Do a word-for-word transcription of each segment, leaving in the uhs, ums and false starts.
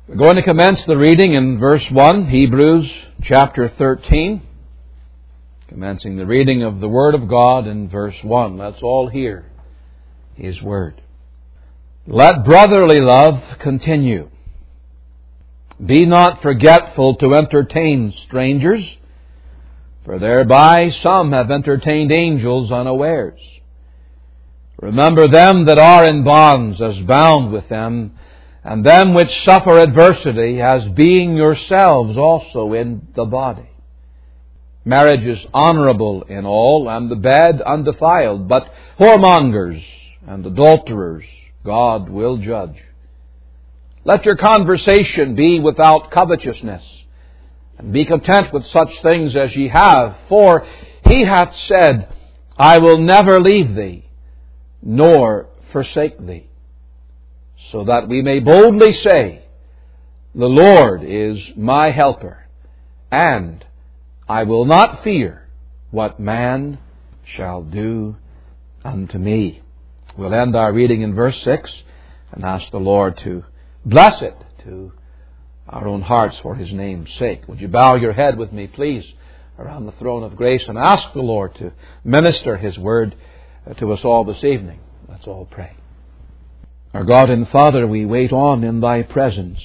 We're going to commence the reading in verse one, Hebrews chapter thirteen. Commencing the reading of the Word of God in verse one. Let's all hear His Word. Let brotherly love continue. Be not forgetful to entertain strangers, for thereby some have entertained angels unawares. Remember them that are in bonds as bound with them, and them which suffer adversity as being yourselves also in the body. Marriage is honorable in all, and the bed undefiled, but whoremongers and adulterers God will judge. Let your conversation be without covetousness, and be content with such things as ye have, for He hath said, I will never leave thee, nor forsake thee. So that we may boldly say, the Lord is my helper, and I will not fear what man shall do unto me. We'll end our reading in verse six and ask the Lord to bless it to our own hearts for His name's sake. Would you bow your head with me, please, around the throne of grace and ask the Lord to minister His Word to us all this evening. Let's all pray. Our God and Father, we wait on in Thy presence.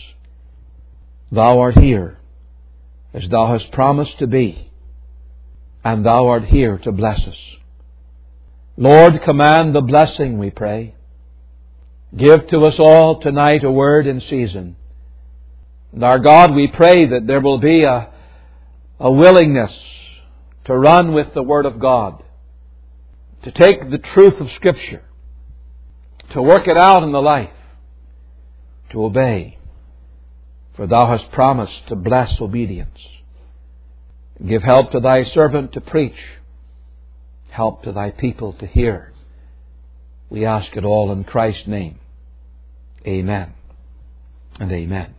Thou art here, as Thou hast promised to be, and Thou art here to bless us. Lord, command the blessing, we pray. Give to us all tonight a word in season. And our God, we pray that there will be a, a willingness to run with the Word of God, to take the truth of Scripture, to work it out in the life, to obey. For Thou hast promised to bless obedience. Give help to Thy servant to preach. Help to Thy people to hear. We ask it all in Christ's name. Amen and amen.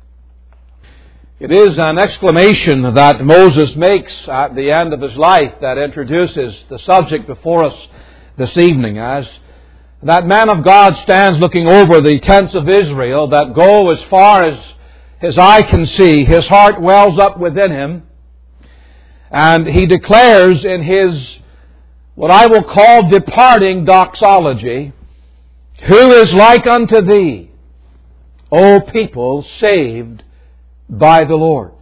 It is an exclamation that Moses makes at the end of his life that introduces the subject before us this evening, as that man of God stands looking over the tents of Israel that go as far as his eye can see. His heart wells up within him, and he declares in his, what I will call departing doxology, who is like unto thee, O people saved by the Lord?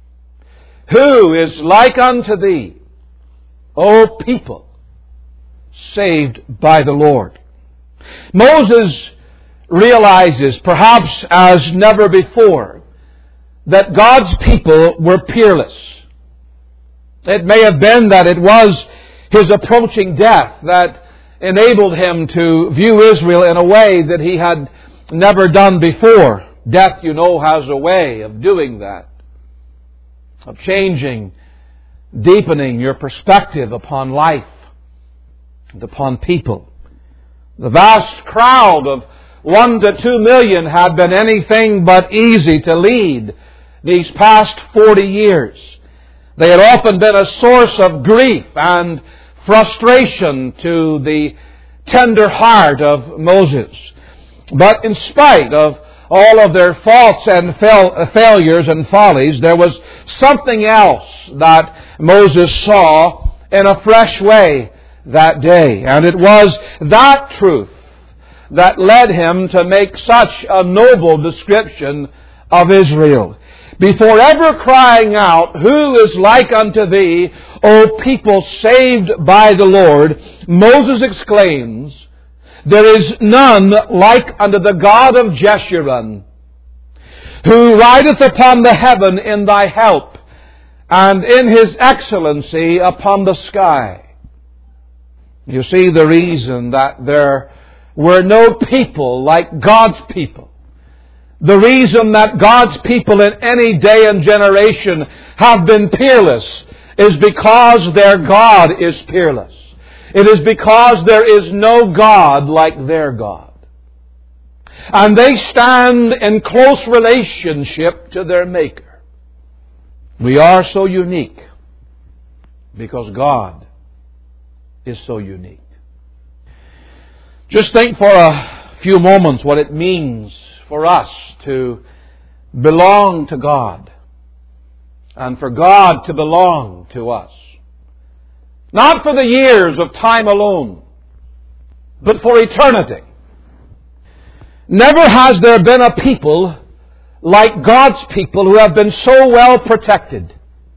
Who is like unto thee, O people saved by the Lord? Moses realizes, perhaps as never before, that God's people were peerless. It may have been that it was his approaching death that enabled him to view Israel in a way that he had never done before. Death, you know, has a way of doing that, of changing, deepening your perspective upon life and upon people. The vast crowd of one to two million had been anything but easy to lead these past forty years. They had often been a source of grief and frustration to the tender heart of Moses. But in spite of all of their faults and fail, failures and follies, there was something else that Moses saw in a fresh way that day. And it was that truth that led him to make such a noble description of Israel. Before ever crying out, who is like unto thee, O people saved by the Lord, Moses exclaims, there is none like unto the God of Jeshurun, who rideth upon the heaven in thy help, and in His excellency upon the sky. You see, the reason that there were no people like God's people, the reason that God's people in any day and generation have been peerless, is because their God is peerless. It is because there is no God like their God. And they stand in close relationship to their Maker. We are so unique because God is so unique. Just think for a few moments what it means for us to belong to God, and for God to belong to us. Not for the years of time alone, but for eternity. Never has there been a people like God's people who have been so well protected.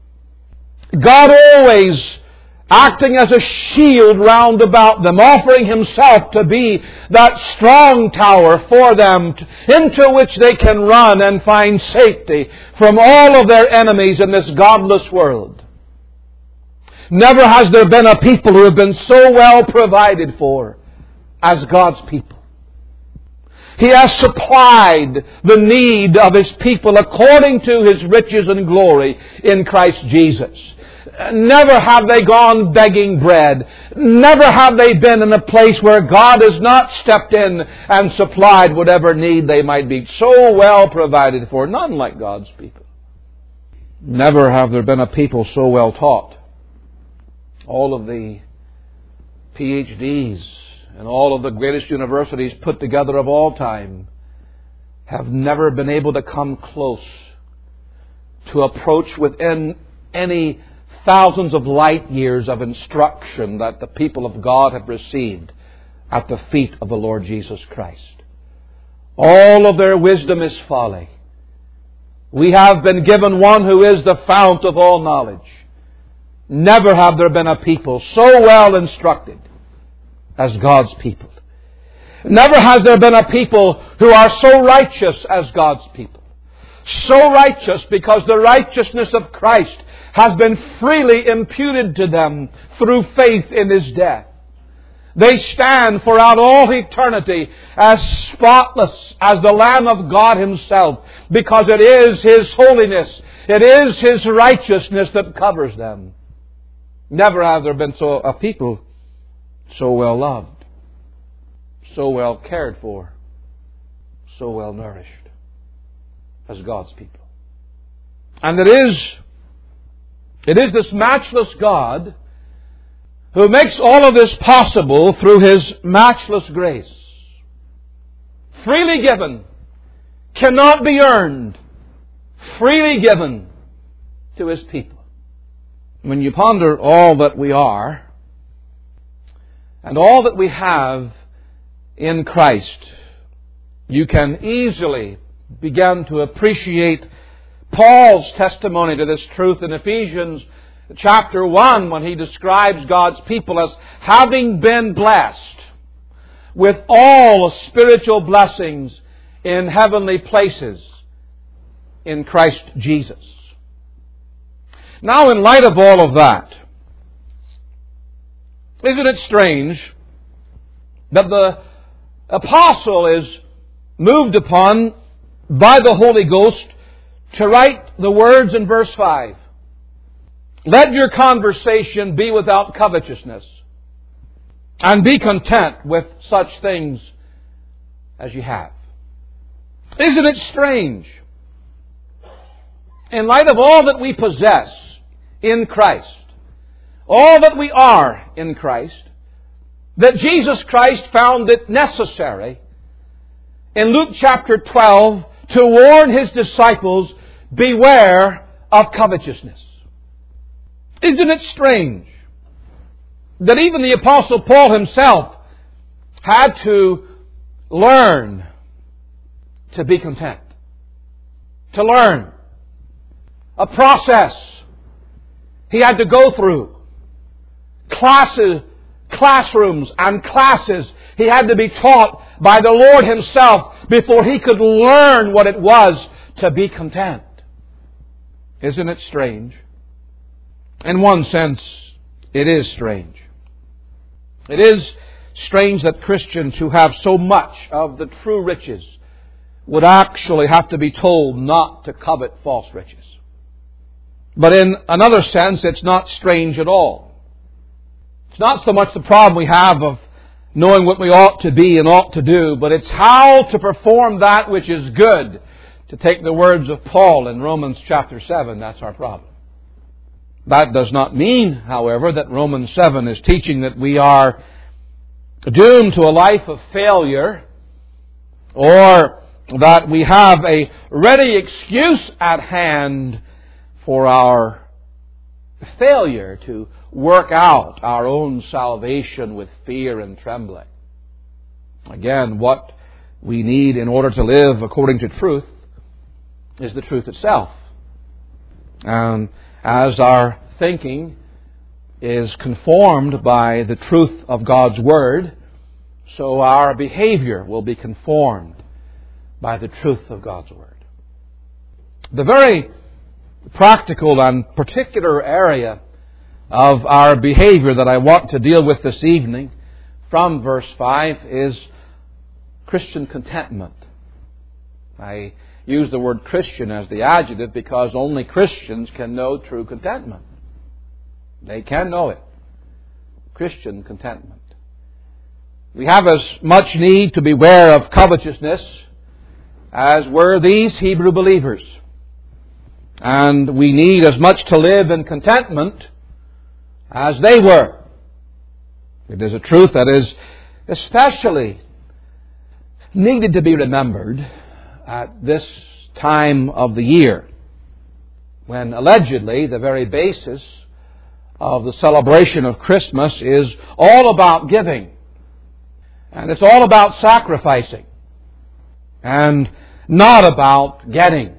God always acting as a shield round about them, offering Himself to be that strong tower for them into which they can run and find safety from all of their enemies in this godless world. Never has there been a people who have been so well provided for as God's people. He has supplied the need of His people according to His riches and glory in Christ Jesus. Never have they gone begging bread. Never have they been in a place where God has not stepped in and supplied whatever need they might be. So well provided for. None like God's people. Never have there been a people so well taught. All of the P H Ds and all of the greatest universities put together of all time have never been able to come close to approach within any thousands of light years of instruction that the people of God have received at the feet of the Lord Jesus Christ. All of their wisdom is folly. We have been given one who is the fount of all knowledge. Never have there been a people so well instructed as God's people. Never has there been a people who are so righteous as God's people. So righteous because the righteousness of Christ has been freely imputed to them through faith in His death. They stand throughout all eternity as spotless as the Lamb of God Himself, because it is His holiness, it is His righteousness that covers them. Never have there been so a people so well loved, so well cared for, so well nourished as God's people. And it is, it is this matchless God who makes all of this possible through His matchless grace. Freely given, cannot be earned, freely given to His people. When you ponder all that we are and all that we have in Christ, you can easily begin to appreciate Paul's testimony to this truth in Ephesians chapter one, when he describes God's people as having been blessed with all spiritual blessings in heavenly places in Christ Jesus. Now, in light of all of that, isn't it strange that the apostle is moved upon by the Holy Ghost to write the words in verse five? Let your conversation be without covetousness, and be content with such things as you have. Isn't it strange, in light of all that we possess in Christ, all that we are in Christ, that Jesus Christ found it necessary in Luke chapter twelve to warn His disciples, beware of covetousness. Isn't it strange that even the Apostle Paul himself had to learn to be content? To learn. A process he had to go through. Classes, classrooms and classes he had to be taught by the Lord Himself before he could learn what it was to be content. Isn't it strange? In one sense, it is strange. It is strange that Christians who have so much of the true riches would actually have to be told not to covet false riches. But in another sense, it's not strange at all. It's not so much the problem we have of knowing what we ought to be and ought to do, but it's how to perform that which is good. To take the words of Paul in Romans chapter seven, that's our problem. That does not mean, however, that Romans seven is teaching that we are doomed to a life of failure, or that we have a ready excuse at hand for our failure to work out our own salvation with fear and trembling. Again, what we need in order to live according to truth is the truth itself. And as our thinking is conformed by the truth of God's Word, so our behavior will be conformed by the truth of God's Word. The very practical and particular area of our behavior that I want to deal with this evening from verse five is Christian contentment. I use the word Christian as the adjective because only Christians can know true contentment. They can know it. Christian contentment. We have as much need to beware of covetousness as were these Hebrew believers. And we need as much to live in contentment as they were. It is a truth that is especially needed to be remembered at this time of the year, when allegedly the very basis of the celebration of Christmas is all about giving. And it's all about sacrificing. And not about getting.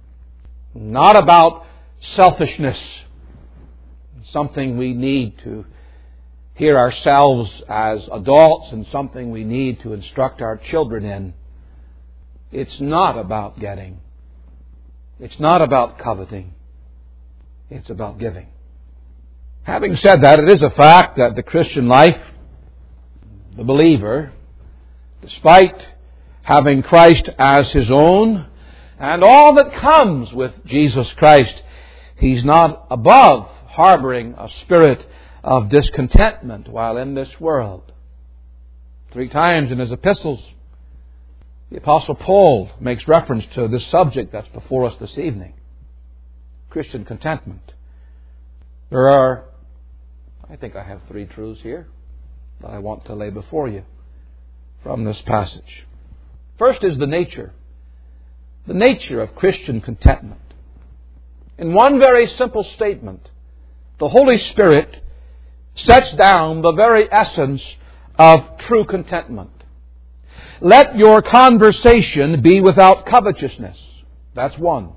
Not about selfishness. Something we need to hear ourselves as adults and something we need to instruct our children in. It's not about getting. It's not about coveting. It's about giving. Having said that, it is a fact that the Christian life, the believer, despite having Christ as his own and all that comes with Jesus Christ, he's not above harboring a spirit of discontentment while in this world. Three times in his epistles, the Apostle Paul makes reference to this subject that's before us this evening. Christian contentment. There are, I think I have three truths here that I want to lay before you from this passage. First is the nature. The nature of Christian contentment. In one very simple statement, the Holy Spirit sets down the very essence of true contentment. Let your conversation be without covetousness. That's one.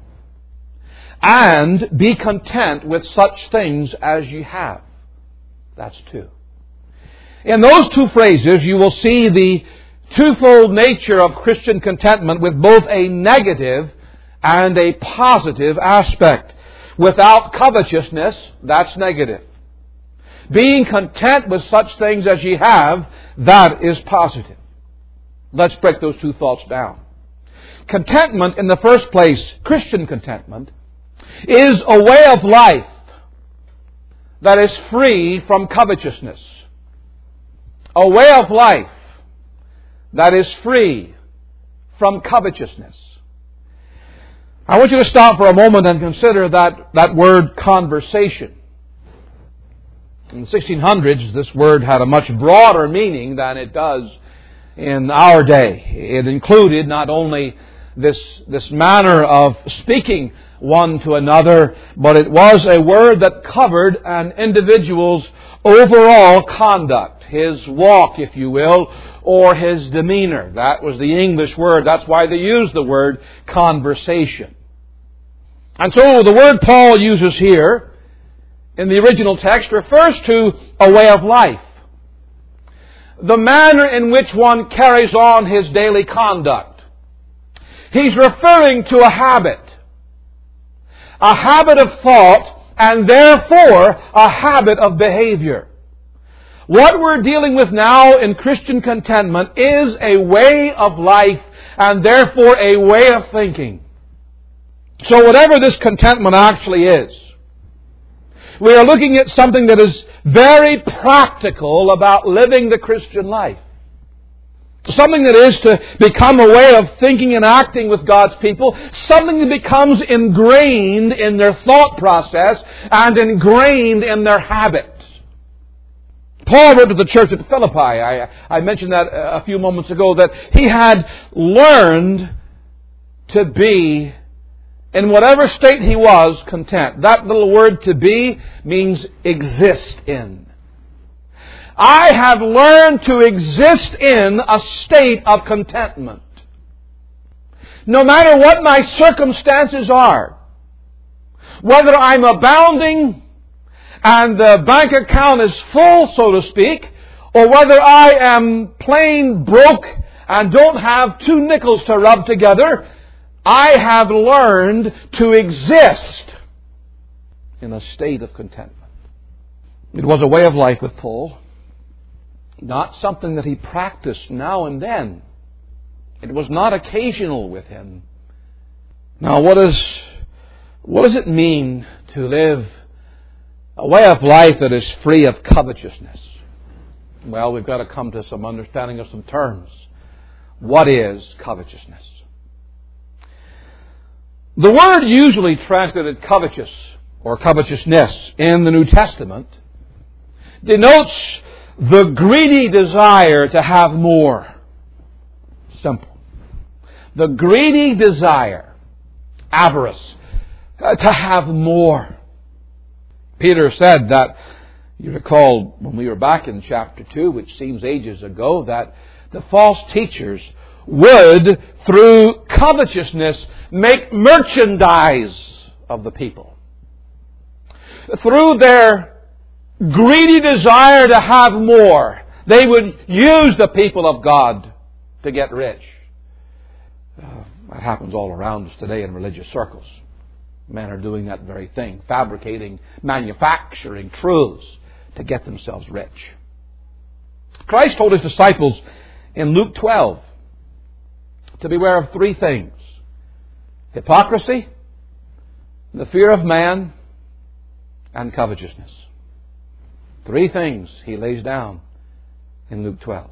And be content with such things as ye have. That's two. In those two phrases, you will see the twofold nature of Christian contentment with both a negative and a positive aspect. Without covetousness, that's negative. Being content with such things as ye have, that is positive. Let's break those two thoughts down. Contentment, in the first place, Christian contentment, is a way of life that is free from covetousness. A way of life that is free from covetousness. I want you to stop for a moment and consider that, that word conversation. In the sixteen hundreds, this word had a much broader meaning than it does in our day. It included not only this, this manner of speaking one to another, but it was a word that covered an individual's overall conduct, his walk, if you will, or his demeanor. That was the English word. That's why they used the word conversation. And so the word Paul uses here in the original text refers to a way of life. The manner in which one carries on his daily conduct. He's referring to a habit. A habit of thought and therefore a habit of behavior. What we're dealing with now in Christian contentment is a way of life and therefore a way of thinking. So whatever this contentment actually is, we are looking at something that is very practical about living the Christian life. Something that is to become a way of thinking and acting with God's people. Something that becomes ingrained in their thought process and ingrained in their habits. Paul wrote to the church at Philippi. I, I mentioned that a few moments ago, that he had learned to be, in whatever state he was, content. That little word "to be" means exist in. I have learned to exist in a state of contentment. No matter what my circumstances are, whether I'm abounding and the bank account is full, so to speak, or whether I am plain broke and don't have two nickels to rub together, I have learned to exist in a state of contentment. It was a way of life with Paul, not something that he practiced now and then. It was not occasional with him. Now, what is, what does it mean to live a way of life that is free of covetousness? Well, we've got to come to some understanding of some terms. What is covetousness? The word usually translated covetous or covetousness in the New Testament denotes the greedy desire to have more. Simple. The greedy desire, avarice, to have more. Peter said that, you recall when we were back in chapter two, which seems ages ago, that the false teachers would, through covetousness, make merchandise of the people. Through their greedy desire to have more, they would use the people of God to get rich. Uh, that happens all around us today in religious circles. Men are doing that very thing, fabricating, manufacturing truths to get themselves rich. Christ told His disciples in Luke twelve to beware of three things: hypocrisy, the fear of man, and covetousness. Three things He lays down in Luke twelve.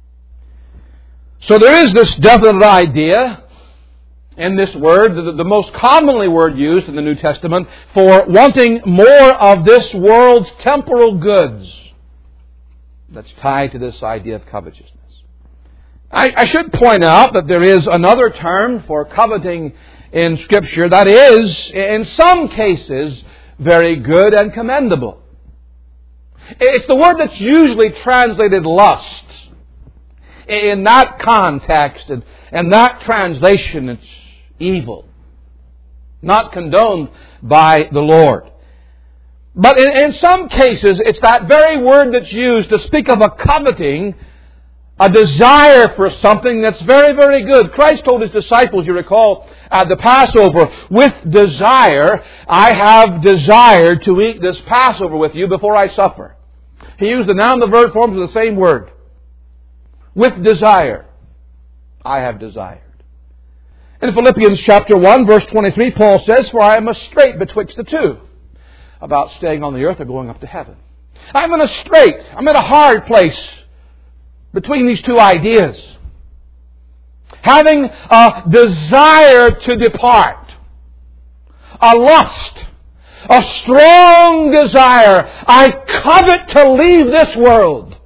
So there is this definite idea in this word, the, the most commonly word used in the New Testament, for wanting more of this world's temporal goods, that's tied to this idea of covetousness. I, I should point out that there is another term for coveting in Scripture that is, in some cases, very good and commendable. It's the word that's usually translated lust. In that context and, and that translation, it's evil. Not condoned by the Lord. But in, in some cases, it's that very word that's used to speak of a coveting, a desire for something that's very, very good. Christ told His disciples, you recall, at the Passover, with desire, I have desired to eat this Passover with you before I suffer. He used the noun and the verb forms of the same word. With desire, I have desired. In Philippians chapter one, verse twenty-three, Paul says, for I am a strait betwixt the two, about staying on the earth or going up to heaven. I'm in a strait, I'm in a hard place between these two ideas. Having a desire to depart, a lust, a strong desire. I covet to leave this world.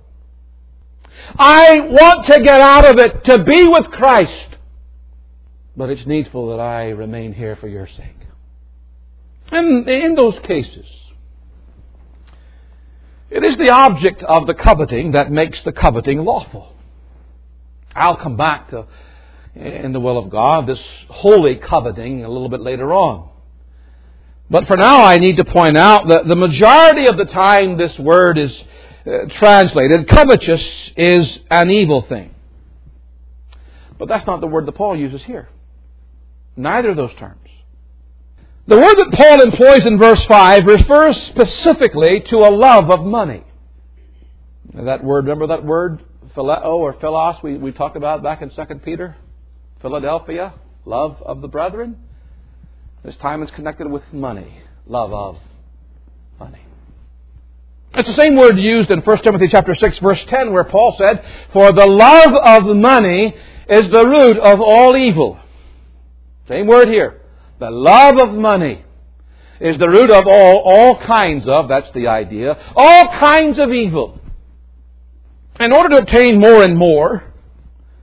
I want to get out of it, to be with Christ. But it's needful that I remain here for your sake. And in those cases, it is the object of the coveting that makes the coveting lawful. I'll come back to, in the will of God, this holy coveting a little bit later on. But for now, I need to point out that the majority of the time this word is uh, translated, covetous is an evil thing. But that's not the word that Paul uses here. Neither of those terms. The word that Paul employs in verse five refers specifically to a love of money. That word, remember that word, phileo or philos, we, we talked about back in Second Peter? Philadelphia, love of the brethren. This time it's connected with money, love of money. It's the same word used in First Timothy chapter six, verse ten, where Paul said, for the love of money is the root of all evil. Same word here. The love of money is the root of all, all kinds of, that's the idea, all kinds of evil. In order to obtain more and more,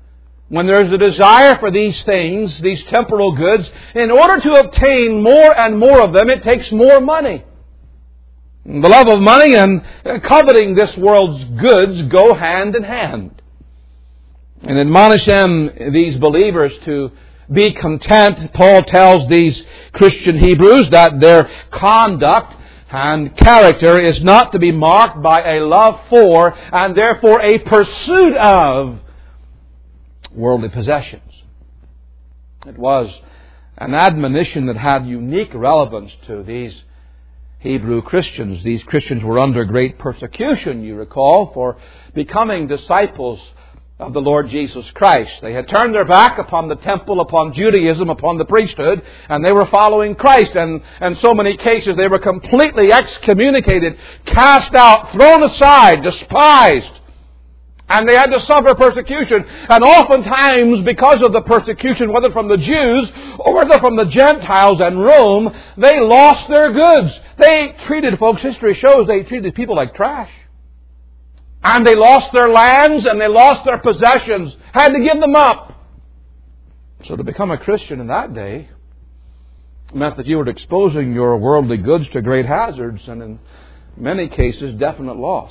when there's a desire for these things, these temporal goods, in order to obtain more and more of them, it takes more money. The love of money and coveting this world's goods go hand in hand. And admonish them, these believers, to be content. Paul tells these Christian Hebrews that their conduct and character is not to be marked by a love for and therefore a pursuit of worldly possessions. It was an admonition that had unique relevance to these Hebrew Christians. These Christians were under great persecution, you recall, for becoming disciples of the Lord Jesus Christ. They had turned their back upon the temple, upon Judaism, upon the priesthood, and they were following Christ. And in so many cases they were completely excommunicated, cast out, thrown aside, despised. And they had to suffer persecution. And oftentimes, because of the persecution, whether from the Jews or whether from the Gentiles and Rome, they lost their goods. They treated, folks, history shows they treated people like trash. And they lost their lands and they lost their possessions, had to give them up. So to become a Christian in that day meant that you were exposing your worldly goods to great hazards and in many cases definite loss.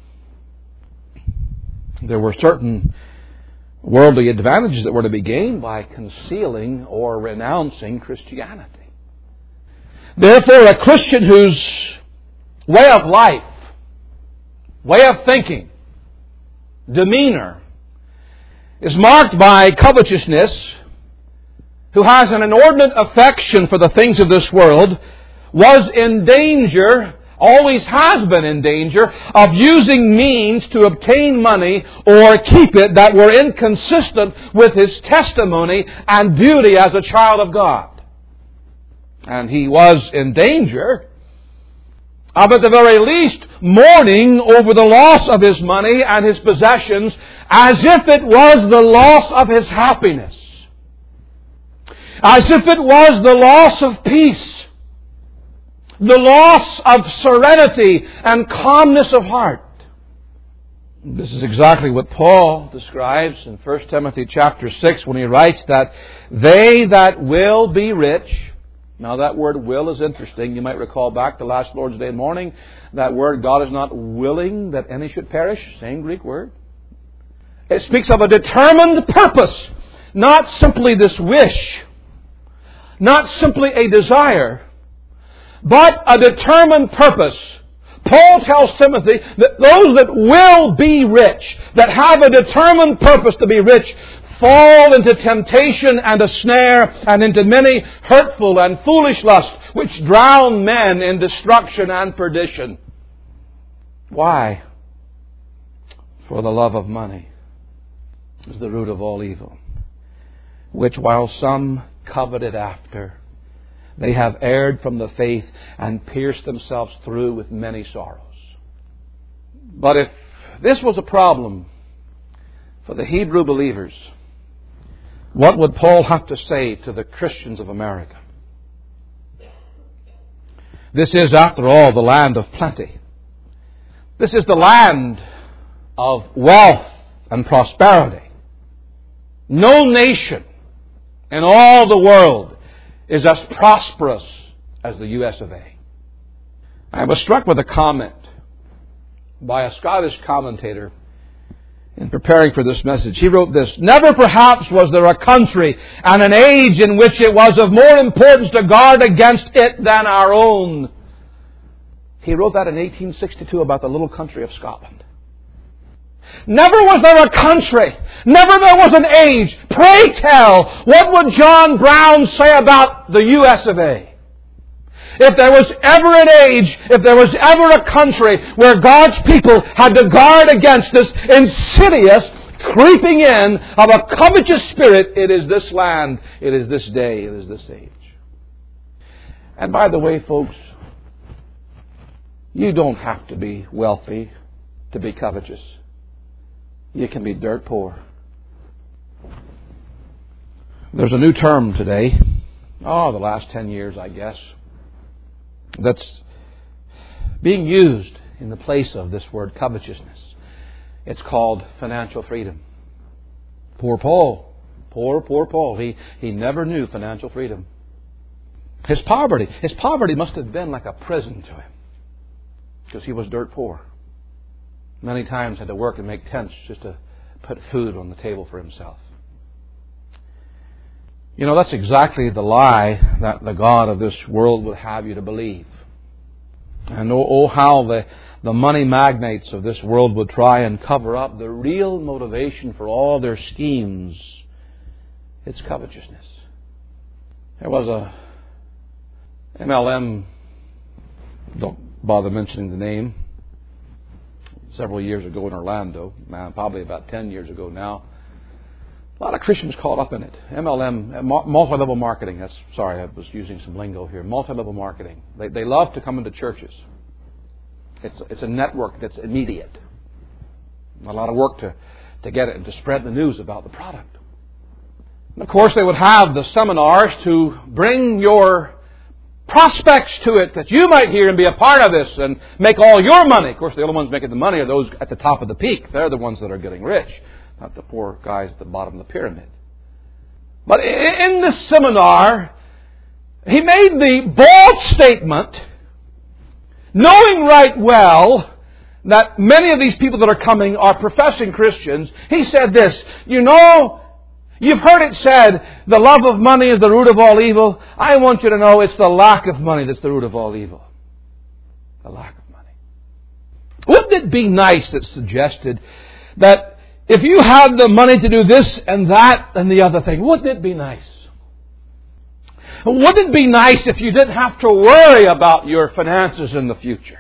There were certain worldly advantages that were to be gained by concealing or renouncing Christianity. Therefore, a Christian whose way of life, way of thinking, demeanor is marked by covetousness, who has an inordinate affection for the things of this world, was in danger, always has been in danger, of using means to obtain money or keep it that were inconsistent with his testimony and duty as a child of God. And he was in danger of, at the very least, mourning over the loss of his money and his possessions as if it was the loss of his happiness, as if it was the loss of peace, the loss of serenity and calmness of heart. This is exactly what Paul describes in First Timothy chapter six when he writes that they that will be rich. Now that word will is interesting. You might recall back to last Lord's Day morning, that word, God is not willing that any should perish. Same Greek word. It speaks of a determined purpose, not simply this wish, not simply a desire, but a determined purpose. Paul tells Timothy that those that will be rich, that have a determined purpose to be rich, fall into temptation and a snare and into many hurtful and foolish lusts which drown men in destruction and perdition. Why? For the love of money is the root of all evil, which while some coveted after, they have erred from the faith and pierced themselves through with many sorrows. But if this was a problem for the Hebrew believers, what would Paul have to say to the Christians of America? This is, after all, the land of plenty. This is the land of wealth and prosperity. No nation in all the world is as prosperous as the U S of A. I was struck with a comment by a Scottish commentator in preparing for this message. He wrote this: "Never perhaps was there a country and an age in which it was of more importance to guard against it than our own." He wrote that in eighteen sixty-two about the little country of Scotland. Never was there a country, never there was an age. Pray tell, what would John Brown say about the U S of A? If there was ever an age, if there was ever a country where God's people had to guard against this insidious creeping in of a covetous spirit, it is this land, it is this day, it is this age. And by the way, folks, you don't have to be wealthy to be covetous. You can be dirt poor. There's a new term today, oh, the last ten years, I guess, that's being used in the place of this word covetousness. It's called financial freedom. Poor Paul. Poor, poor Paul. He, he never knew financial freedom. His poverty, his poverty must have been like a prison to him, because he was dirt poor. Many times had to work and make tents just to put food on the table for himself. You know, that's exactly the lie that the God of this world would have you to believe. And oh, oh how the, the money magnates of this world would try and cover up the real motivation for all their schemes. It's covetousness. There was a M L M, don't bother mentioning the name, several years ago in Orlando, probably about ten years ago now. A lot of Christians caught up in it. M L M, multi-level marketing. That's sorry, I was using some lingo here. Multi-level marketing. They they love to come into churches. It's it's a network that's immediate. A lot of work to, to get it and to spread the news about the product. And of course, they would have the seminars to bring your prospects to it, that you might hear and be a part of this and make all your money. Of course, the only ones making the money are those at the top of the peak. They're the ones that are getting rich, not the poor guys at the bottom of the pyramid. But in this seminar, he made the bold statement, knowing right well that many of these people that are coming are professing Christians. He said this, you know, you've heard it said, the love of money is the root of all evil. I want you to know it's the lack of money that's the root of all evil. The lack of money. Wouldn't it be nice, that suggested, that if you had the money to do this and that and the other thing, wouldn't it be nice? Wouldn't it be nice if you didn't have to worry about your finances in the future?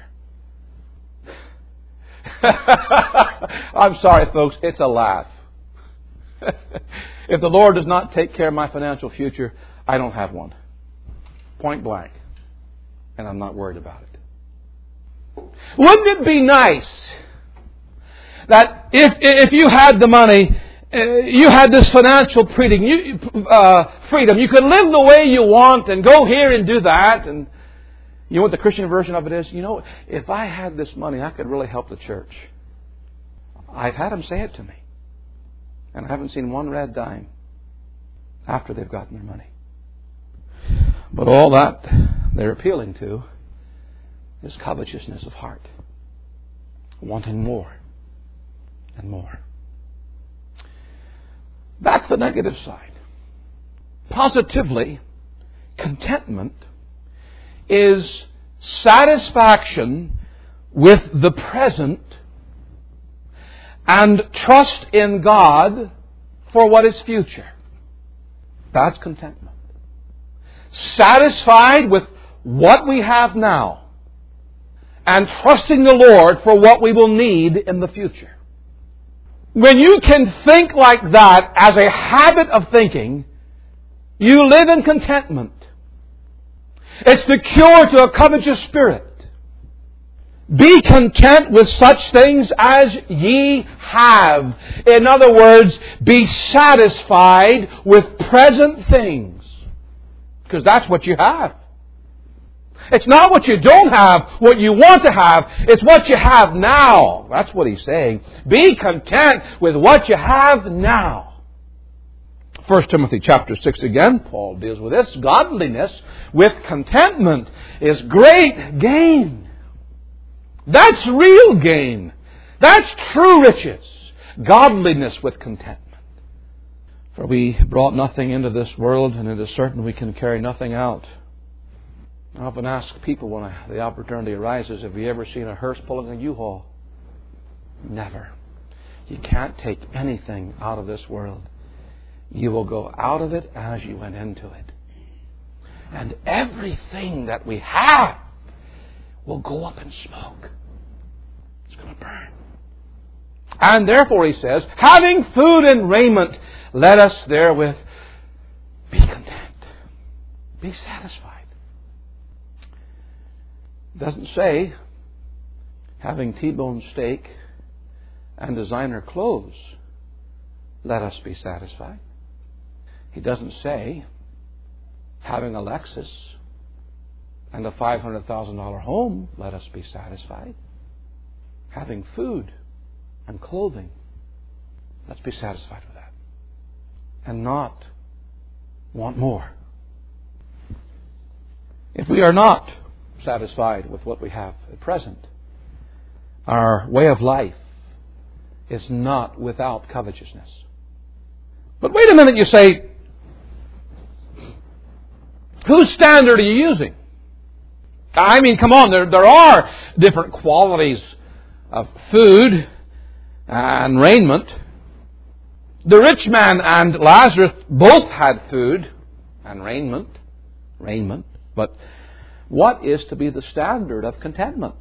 I'm sorry, folks, it's a laugh. If the Lord does not take care of my financial future, I don't have one. Point blank. And I'm not worried about it. Wouldn't it be nice that if if you had the money, uh, you had this financial freedom, you, uh, freedom, you could live the way you want and go here and do that. And you know what the Christian version of it is? You know, if I had this money, I could really help the church. I've had them say it to me. And I haven't seen one red dime after they've gotten their money. But all that they're appealing to is covetousness of heart. Wanting more and more. That's the negative side. Positively, contentment is satisfaction with the present and trust in God for what is future. That's contentment. Satisfied with what we have now and trusting the Lord for what we will need in the future. When you can think like that as a habit of thinking, you live in contentment. It's the cure to a covetous spirit. Be content with such things as ye have. In other words, be satisfied with present things. Because that's what you have. It's not what you don't have, what you want to have. It's what you have now. That's what he's saying. Be content with what you have now. First Timothy chapter six again, Paul deals with this. Godliness with contentment is great gain. That's real gain. That's true riches. Godliness with contentment. For we brought nothing into this world, and it is certain we can carry nothing out. I often ask people when I, the opportunity arises, have you ever seen a hearse pulling a U-Haul? Never. You can't take anything out of this world. You will go out of it as you went into it. And everything that we have will go up in smoke. It's going to burn. And therefore, he says, having food and raiment, let us therewith be content. Be satisfied. It doesn't say having T-bone steak and designer clothes, let us be satisfied. He doesn't say having a Lexus and a five hundred thousand dollars home, let us be satisfied. Having food and clothing, let's be satisfied with that. and not want more. If we are not satisfied with what we have at present, our way of life is not without covetousness. But wait a minute, you say, whose standard are you using? I mean, come on, there, there are different qualities of food and raiment. The rich man and Lazarus both had food and raiment, raiment. But what is to be the standard of contentment?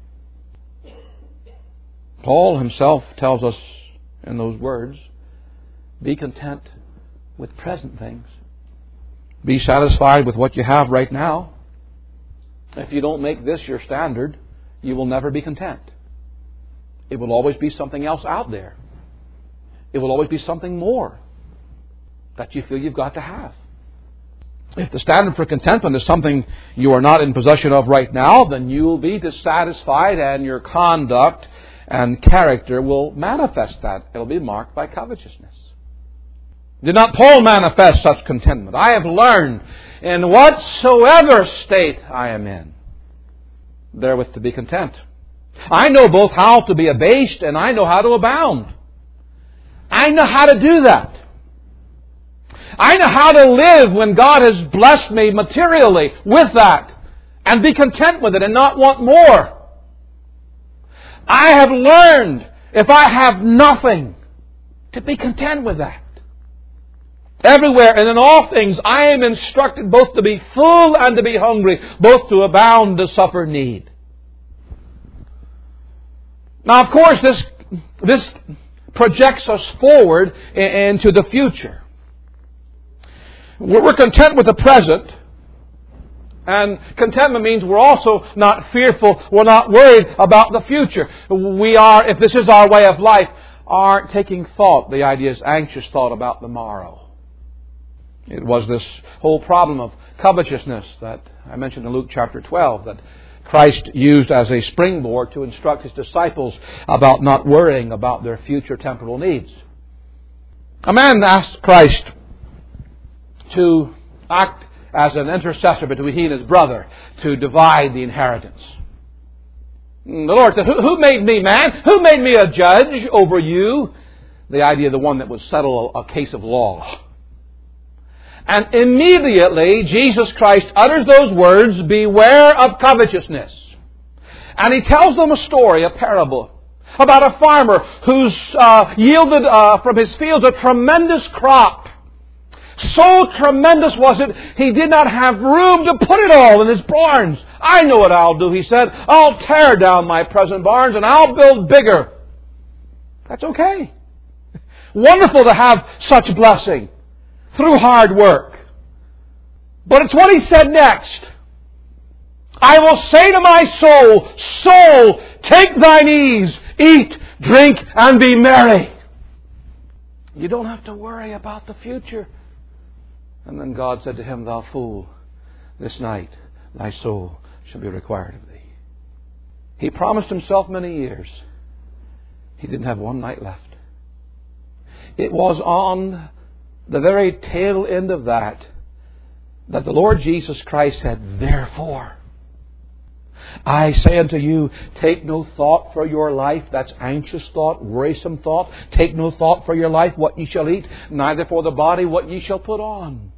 Paul himself tells us in those words, be content with present things. Be satisfied with what you have right now. If you don't make this your standard, you will never be content. It will always be something else out there. It will always be something more that you feel you've got to have. If the standard for contentment is something you are not in possession of right now, then you will be dissatisfied and your conduct and character will manifest that. It will be marked by covetousness. Did not Paul manifest such contentment? I have learned in whatsoever state I am in, therewith to be content. I know both how to be abased and I know how to abound. I know how to do that. I know how to live when God has blessed me materially with that and be content with it and not want more. I have learned if I have nothing to be content with that. Everywhere and in all things I am instructed both to be full and to be hungry, both to abound and to suffer need. Now, of course, this, this projects us forward into the future. We're content with the present. And contentment means we're also not fearful, we're not worried about the future. We are, if this is our way of life, aren't taking thought. The idea is anxious thought about the morrow. It was this whole problem of covetousness that I mentioned in Luke chapter twelve that Christ used as a springboard to instruct His disciples about not worrying about their future temporal needs. A man asked Christ to act as an intercessor between he and his brother to divide the inheritance. The Lord said, who, who made me, man? Who made me a judge over you? The idea of the one that would settle a, a case of law. And immediately Jesus Christ utters those words, beware of covetousness. And He tells them a story, a parable, about a farmer who's uh, yielded uh, from his fields a tremendous crop. So tremendous was it, he did not have room to put it all in his barns. I know what I'll do, he said. I'll tear down my present barns and I'll build bigger. That's okay. Wonderful to have such blessing through hard work. But it's what he said next. I will say to my soul, soul, take thine ease, eat, drink, and be merry. You don't have to worry about the future. And then God said to him, thou fool, this night thy soul shall be required of thee. He promised himself many years. He didn't have one night left. It was on the very tail end of that that the Lord Jesus Christ said, therefore, I say unto you, take no thought for your life. That's anxious thought, worrisome thought. Take no thought for your life, what ye shall eat, neither for the body, what ye shall put on.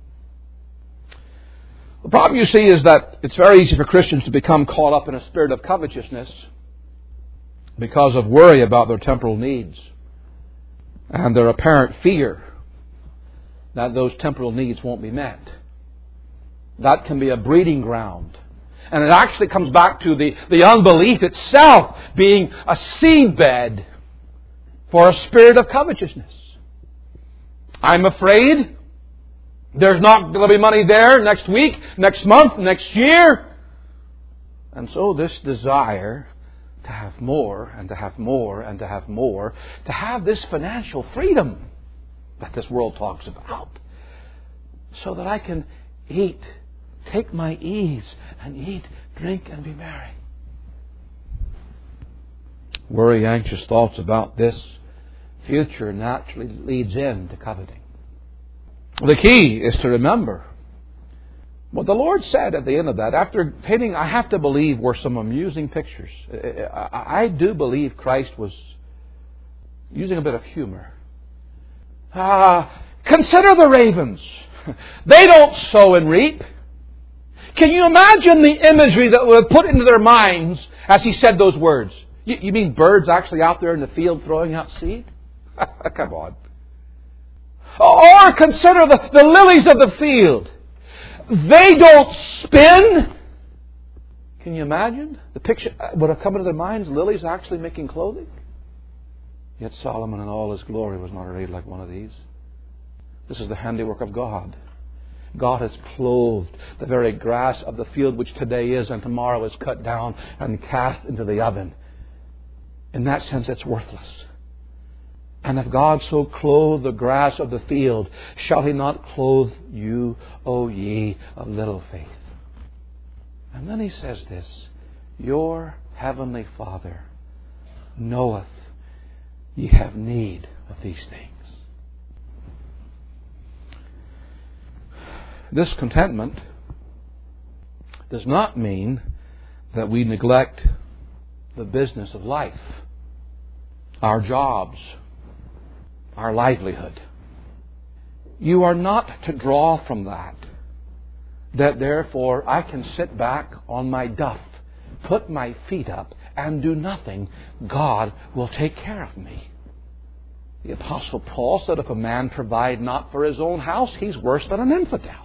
The problem, you see, is that it's very easy for Christians to become caught up in a spirit of covetousness because of worry about their temporal needs and their apparent fear that those temporal needs won't be met. That can be a breeding ground. And it actually comes back to the, the unbelief itself being a seedbed for a spirit of covetousness. I'm afraid there's not going to be money there next week, next month, next year. And so this desire to have more and to have more and to have more, to have this financial freedom that this world talks about, so that I can eat, take my ease, and eat, drink, and be merry. Worry, anxious thoughts about this future naturally leads into coveting. The key is to remember what the Lord said at the end of that. After painting, I have to believe, were some amusing pictures. I do believe Christ was using a bit of humor. Ah, consider the ravens. They don't sow and reap. Can you imagine the imagery that was put into their minds as He said those words? You, you mean birds actually out there in the field throwing out seed? Come on. Or consider the, the lilies of the field. They don't spin. Can you imagine? The picture would have come into their minds, lilies actually making clothing. Yet Solomon in all his glory was not arrayed like one of these. This is the handiwork of God. God has clothed the very grass of the field, which today is and tomorrow is cut down and cast into the oven. In that sense, it's worthless. And if God so clothe the grass of the field, shall He not clothe you, O ye of little faith? And then He says this, your heavenly Father knoweth ye have need of these things. This contentment does not mean that we neglect the business of life, our jobs, our livelihood. You are not to draw from that, that therefore I can sit back on my duff, put my feet up, and do nothing. God will take care of me. The Apostle Paul said, if a man provide not for his own house, he's worse than an infidel.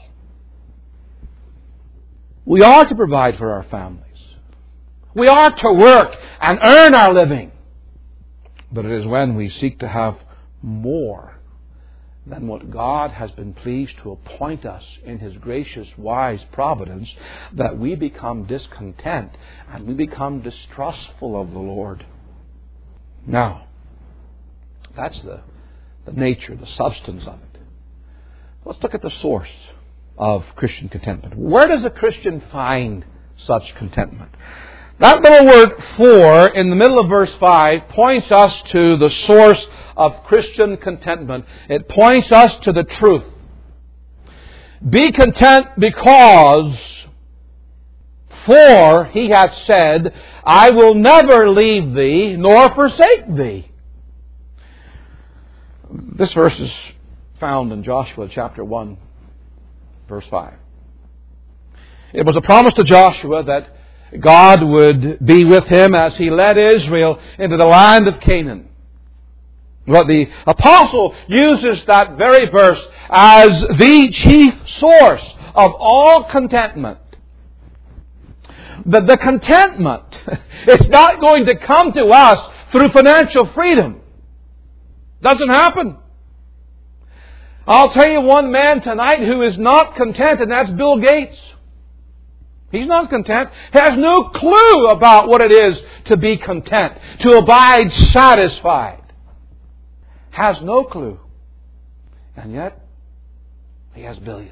We are to provide for our families. We are to work and earn our living. But it is when we seek to have more than what God has been pleased to appoint us in His gracious, wise providence that we become discontent and we become distrustful of the Lord. Now, that's the, the nature, the substance of it. Let's look at the source of Christian contentment. Where does a Christian find such contentment? That little word for in the middle of verse five points us to the source of Christian contentment. It points us to the truth. Be content because for He hath said, I will never leave thee nor forsake thee. This verse is found in Joshua chapter one, verse five. It was a promise to Joshua that God would be with him as He led Israel into the land of Canaan. But the apostle uses that very verse as the chief source of all contentment. But the contentment, it's not going to come to us through financial freedom. Doesn't happen. I'll tell you one man tonight who is not content, and that's Bill Gates. He's not content. He has no clue about what it is to be content, to abide satisfied. Has no clue. And yet, he has billions.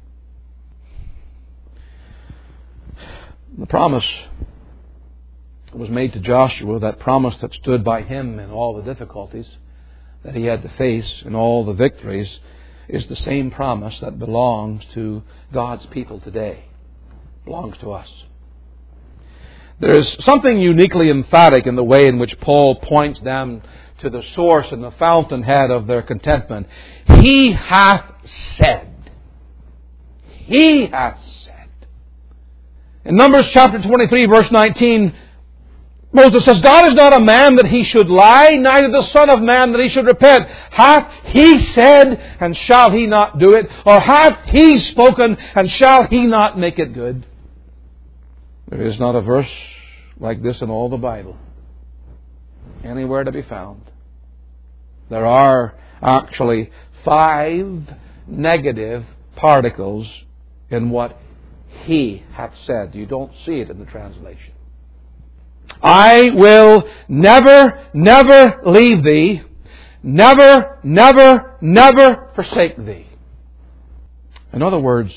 The promise was made to Joshua, that promise that stood by him in all the difficulties that he had to face and all the victories, is the same promise that belongs to God's people today. Belongs to us. There is something uniquely emphatic in the way in which Paul points them to the source and the fountainhead of their contentment. He hath said. He hath said. In Numbers chapter twenty-three, verse nineteen, Moses says, God is not a man that He should lie, neither the Son of Man that He should repent. Hath He said, and shall He not do it? Or hath He spoken, and shall He not make it good? There is not a verse like this in all the Bible, anywhere to be found. There are actually five negative particles in what He hath said. You don't see it in the translation. I will never, never leave thee, never, never, never forsake thee. In other words,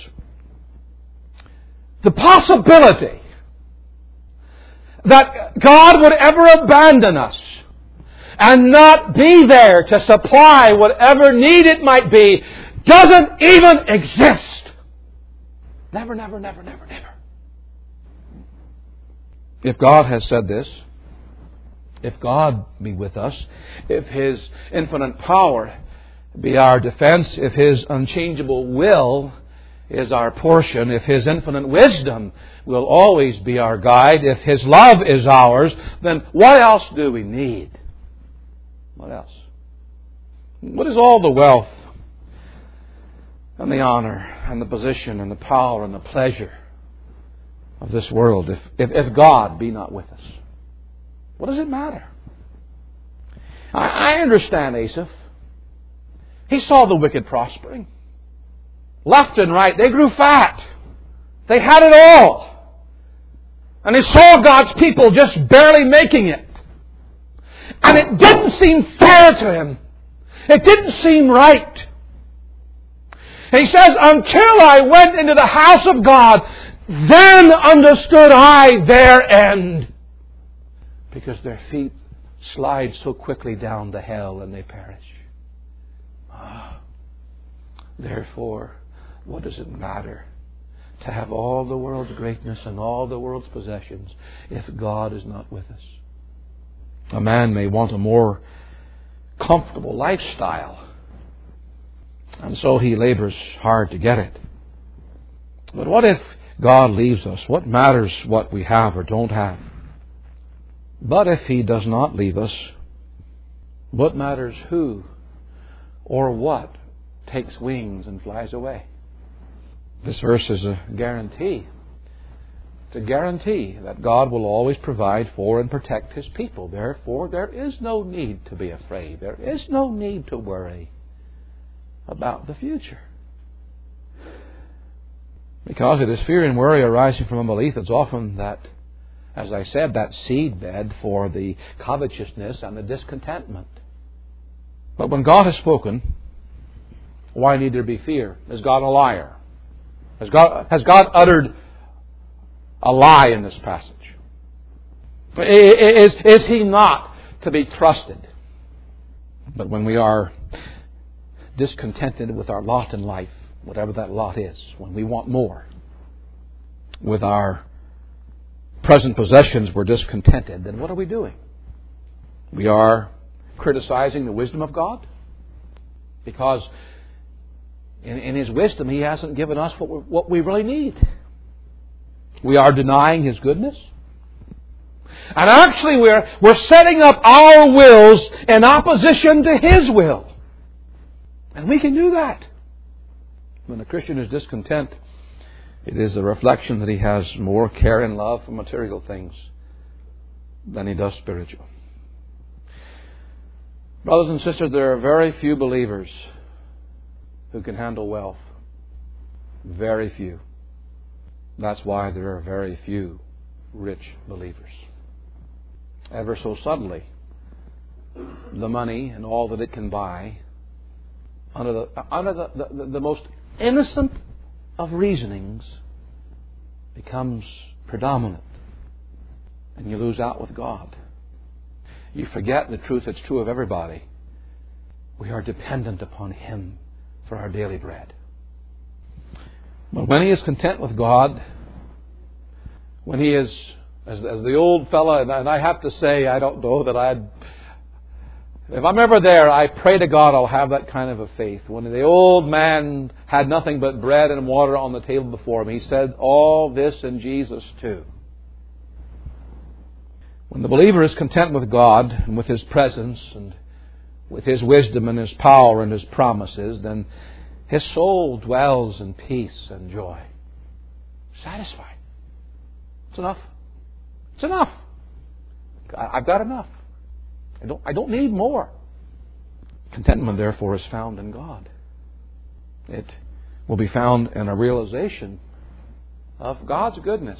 the possibility that God would ever abandon us and not be there to supply whatever need it might be doesn't even exist. Never, never, never, never, never. If God has said this, if God be with us, if His infinite power be our defense, if His unchangeable will is our portion, if His infinite wisdom will always be our guide, if His love is ours, then what else do we need? What else? What is all the wealth and the honor and the position and the power and the pleasure of this world if, if, if God be not with us? What does it matter? I, I understand Asaph. He saw the wicked prospering. Left and right, they grew fat. They had it all. And he saw God's people just barely making it. And it didn't seem fair to him. It didn't seem right. And he says, until I went into the house of God, then understood I their end. Because their feet slide so quickly down to hell and they perish. Ah. Therefore, what does it matter to have all the world's greatness and all the world's possessions if God is not with us? A man may want a more comfortable lifestyle, and so he labors hard to get it. But what if God leaves us? What matters what we have or don't have? But if He does not leave us, what matters who or what takes wings and flies away? This verse is a guarantee. It's a guarantee that God will always provide for and protect His people. Therefore, there is no need to be afraid. There is no need to worry about the future. Because it is fear and worry arising from unbelief that's often that, as I said, that seedbed for the covetousness and the discontentment. But when God has spoken, why need there be fear? Is God a liar? Has God, has God uttered a lie in this passage? Is, is He not to be trusted? But when we are discontented with our lot in life, whatever that lot is, when we want more, with our present possessions we're discontented, then what are we doing? We are criticizing the wisdom of God, because in, in His wisdom He hasn't given us what, we're, what we really need. We are denying His goodness. And actually we're, we're setting up our wills in opposition to His will. And we can do that. When a Christian is discontent, it is a reflection that he has more care and love for material things than he does spiritual. Brothers and sisters, there are very few believers who can handle wealth. Very few. That's why there are very few rich believers. Ever so suddenly, the money and all that it can buy, under the, under the, the, the most innocent of reasonings, becomes predominant, and you lose out with God. You forget the truth that's true of everybody. We are dependent upon Him for our daily bread. But when he is content with God, when he is, as, as the old fella, and, and I have to say, I don't know that I'd, if I'm ever there, I pray to God I'll have that kind of a faith. When the old man had nothing but bread and water on the table before him, he said, all this in Jesus too. When the believer is content with God and with His presence and with His wisdom and His power and His promises, then his soul dwells in peace and joy. Satisfied. It's enough. It's enough. I've got enough. I don't, I don't need more. Contentment, therefore, is found in God. It will be found in a realization of God's goodness.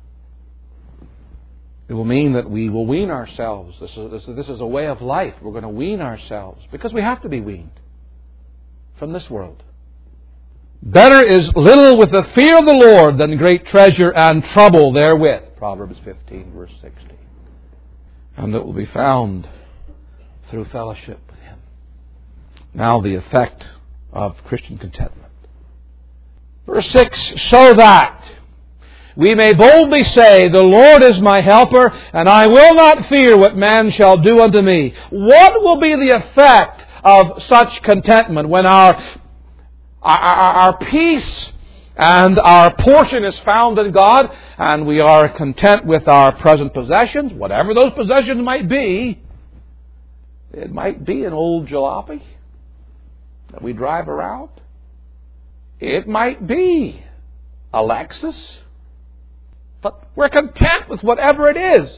It will mean that we will wean ourselves. This is, this is, this is a way of life. We're going to wean ourselves because we have to be weaned from this world. Better is little with the fear of the Lord than great treasure and trouble therewith. Proverbs fifteen, verse sixteen. And it will be found through fellowship with Him. Now the effect of Christian contentment. Verse six, so that we may boldly say, the Lord is my helper, and I will not fear what man shall do unto me. What will be the effect of such contentment when our, our, our peace and our portion is found in God, and we are content with our present possessions, whatever those possessions might be? It might be an old jalopy that we drive around. It might be a Lexus. But we're content with whatever it is.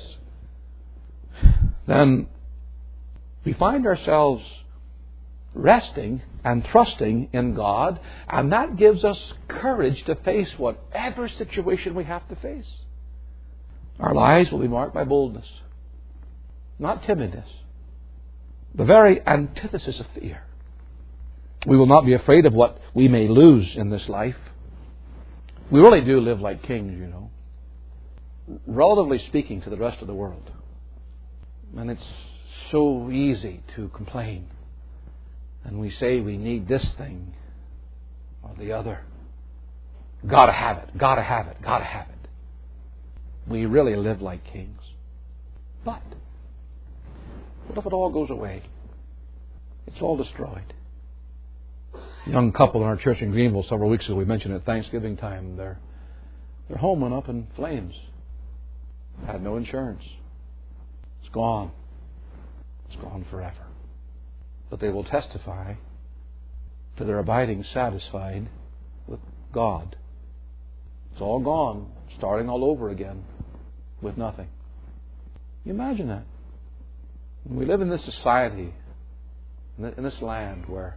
Then we find ourselves resting and trusting in God, and that gives us courage to face whatever situation we have to face. Our lives will be marked by boldness, not timidness, the very antithesis of fear. We will not be afraid of what we may lose in this life. We really do live like kings, you know, relatively speaking to the rest of the world. And it's so easy to complain. And we say we need this thing or the other. Gotta have it, gotta have it, gotta have it. We really live like kings. But what if it all goes away? It's all destroyed. A young couple in our church in Greenville several weeks ago, we mentioned at Thanksgiving time, their, their home went up in flames. Had no insurance. It's gone. It's gone forever. But they will testify to their abiding satisfied with God. It's all gone, starting all over again with nothing. You imagine that? When we live in this society, in this land where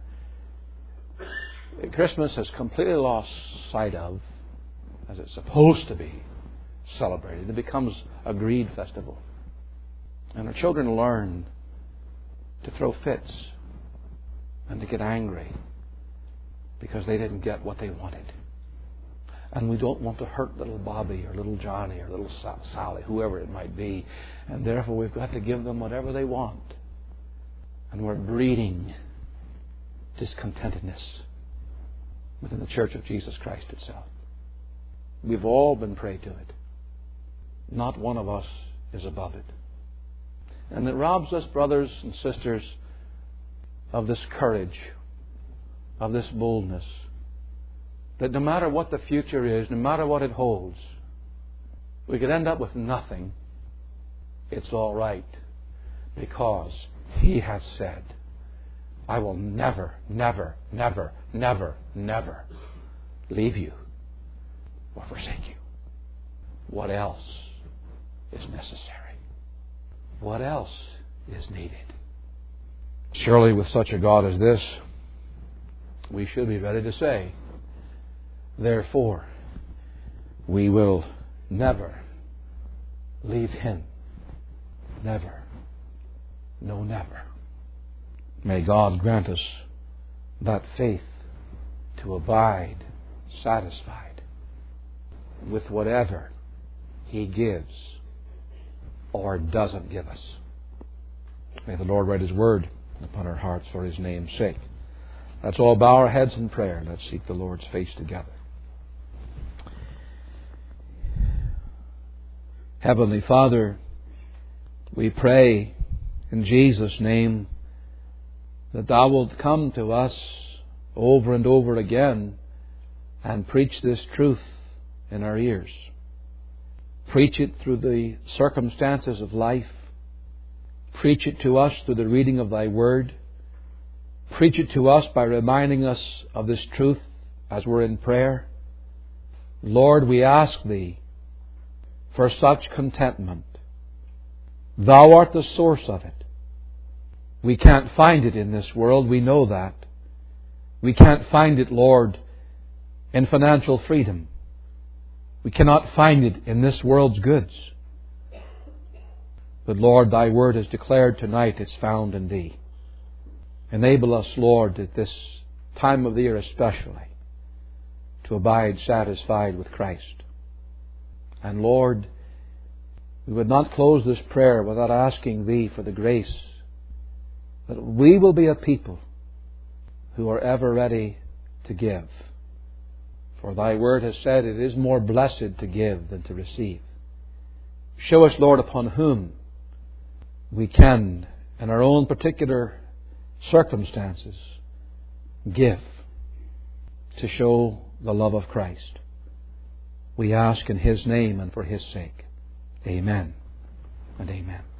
Christmas has completely lost sight of, as it's supposed to be celebrated. It becomes a greed festival. And our children learn to throw fits and to get angry because they didn't get what they wanted. And we don't want to hurt little Bobby or little Johnny or little Sally, whoever it might be. And therefore we've got to give them whatever they want. And we're breeding discontentedness within the Church of Jesus Christ itself. We've all been prey to it. Not one of us is above it. And it robs us, brothers and sisters, of this courage, of this boldness, that no matter what the future is, no matter what it holds, we could end up with nothing. It's all right, because He has said, I will never, never, never, never, never leave you or forsake you. What else is necessary? What else is needed? Surely with such a God as this, we should be ready to say, therefore, we will never leave Him. Never. No, never. May God grant us that faith to abide satisfied with whatever He gives or doesn't give us. May the Lord write His word upon our hearts for His name's sake. Let's all bow our heads in prayer. Let's seek the Lord's face together. Heavenly Father, we pray in Jesus' name that Thou wilt come to us over and over again and preach this truth in our ears. Preach it through the circumstances of life. Preach it to us through the reading of Thy Word. Preach it to us by reminding us of this truth as we're in prayer. Lord, we ask Thee for such contentment. Thou art the source of it. We can't find it in this world, we know that. We can't find it, Lord, in financial freedom. We cannot find it in this world's goods. But Lord, Thy Word has declared tonight it's found in Thee. Enable us, Lord, at this time of the year especially, to abide satisfied with Christ. And Lord, we would not close this prayer without asking Thee for the grace that we will be a people who are ever ready to give. For Thy Word has said it is more blessed to give than to receive. Show us, Lord, upon whom we can, in our own particular circumstances, give to show the love of Christ. We ask in His name and for His sake. Amen and amen.